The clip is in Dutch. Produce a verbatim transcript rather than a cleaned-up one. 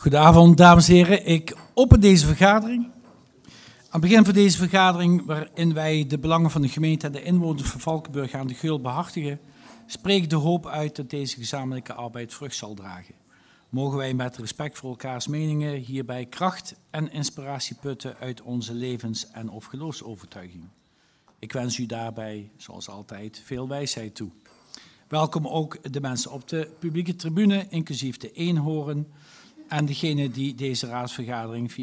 Goedenavond, dames en heren. Ik open deze vergadering. Aan het begin van deze vergadering, waarin wij de belangen van de gemeente en de inwoners van Valkenburg aan de Geul behartigen, spreek ik de hoop uit dat deze gezamenlijke arbeid vrucht zal dragen. Mogen wij met respect voor elkaars meningen hierbij kracht en inspiratie putten uit onze levens- en of geloofsovertuiging. Ik wens u daarbij, zoals altijd, veel wijsheid toe. Welkom ook de mensen op de publieke tribune, inclusief de eenhoorn en degenen die deze raadsvergadering via